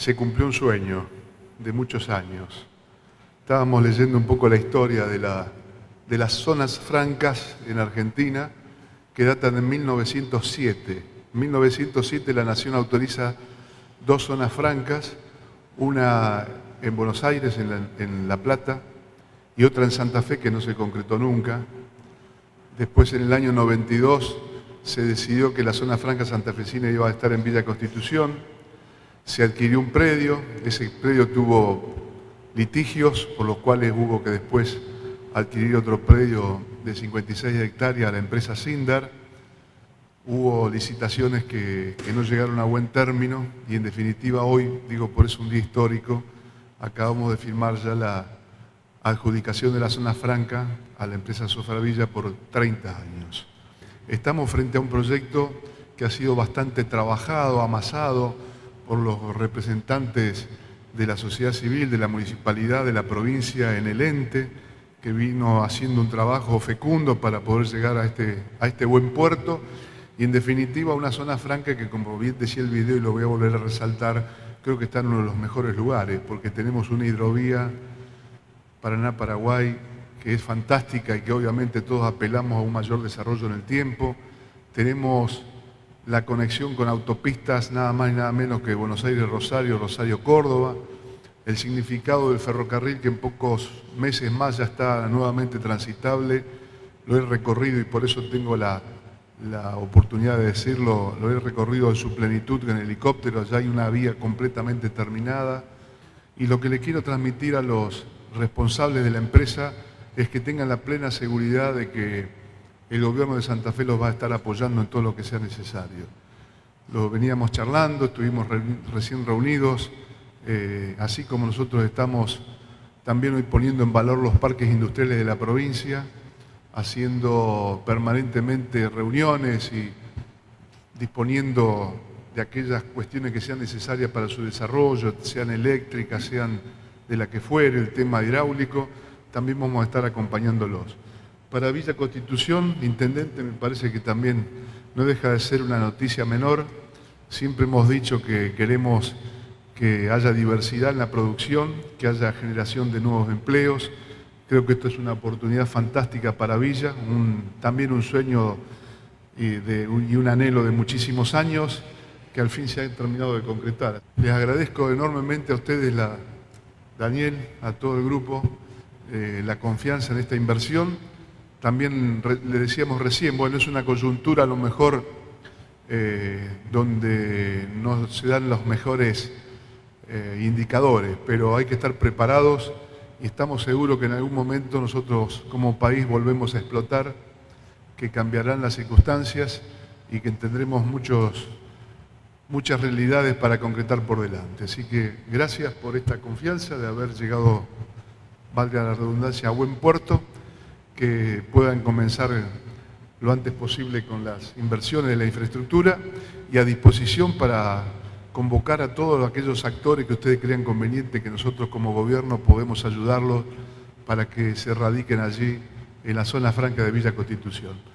se cumplió un sueño de muchos años. Estábamos leyendo un poco la historia de las zonas francas en Argentina, que datan de 1907. En 1907 la Nación autoriza 2 zonas francas, una en Buenos Aires, en La Plata, y otra en Santa Fe, que no se concretó nunca. Después, en el año 92, se decidió que la zona franca santafesina iba a estar en Villa Constitución. Se adquirió un predio, ese predio tuvo litigios, por los cuales hubo que después adquirir otro predio de 56 hectáreas a la empresa Sindar. Hubo licitaciones que no llegaron a buen término y en definitiva hoy, digo por eso un día histórico, acabamos de firmar ya la adjudicación de la zona franca a la empresa Sofravilla por 30 años. Estamos frente a un proyecto que ha sido bastante trabajado, amasado por los representantes de la sociedad civil, de la municipalidad, de la provincia en el ente, que vino haciendo un trabajo fecundo para poder llegar a este buen puerto y en definitiva una zona franca que, como bien decía el video y lo voy a volver a resaltar, creo que está en uno de los mejores lugares porque tenemos una hidrovía Paraná-Paraguay que es fantástica y que obviamente todos apelamos a un mayor desarrollo en el tiempo. Tenemos la conexión con autopistas nada más y nada menos que Buenos Aires-Rosario, Rosario-Córdoba, el significado del ferrocarril que en pocos meses más ya está nuevamente transitable, lo he recorrido y por eso tengo la oportunidad de decirlo, lo he recorrido en su plenitud en helicóptero, ya hay una vía completamente terminada y lo que le quiero transmitir a los responsables de la empresa es que tengan la plena seguridad de que el gobierno de Santa Fe los va a estar apoyando en todo lo que sea necesario. Lo veníamos charlando, estuvimos recién reunidos, así como nosotros estamos también hoy poniendo en valor los parques industriales de la provincia, haciendo permanentemente reuniones y disponiendo de aquellas cuestiones que sean necesarias para su desarrollo, sean eléctricas, sean de la que fuere, el tema hidráulico, también vamos a estar acompañándolos. Para Villa Constitución, intendente, me parece que también no deja de ser una noticia menor. Siempre hemos dicho que queremos que haya diversidad en la producción, que haya generación de nuevos empleos. Creo que esto es una oportunidad fantástica para Villa, también un sueño y un anhelo de muchísimos años que al fin se ha terminado de concretar. Les agradezco enormemente a ustedes, Daniel, a todo el grupo, la confianza en esta inversión. También le decíamos recién, bueno, es una coyuntura a lo mejor donde no se dan los mejores indicadores, pero hay que estar preparados y estamos seguros que en algún momento nosotros como país volvemos a explotar, que cambiarán las circunstancias y que tendremos muchas realidades para concretar por delante. Así que gracias por esta confianza de haber llegado, valga la redundancia, a buen puerto, que puedan comenzar lo antes posible con las inversiones de la infraestructura y a disposición para convocar a todos aquellos actores que ustedes crean conveniente que nosotros como gobierno podemos ayudarlos para que se radiquen allí en la zona franca de Villa Constitución.